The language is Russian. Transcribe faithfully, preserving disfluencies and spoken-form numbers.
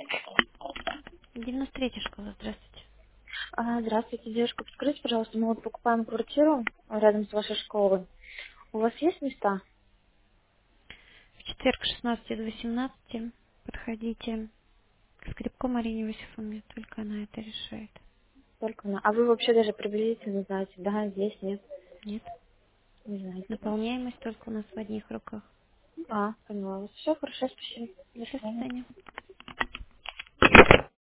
девяносто третья школа, здравствуйте. А, здравствуйте, девушка. Подскажите, пожалуйста, мы вот покупаем квартиру рядом с вашей школой. У вас есть места? В четверг с шестнадцати до восемнадцати подходите к Скрипко Марине Иосифовне, только она это решает. Только на... А вы вообще даже приблизительно знаете, да, здесь нет, Нет? не знаете, да? Наполняемость только у нас в одних руках. А, поняла вас. Все, хорошо, спасибо. До До свидания. свидания.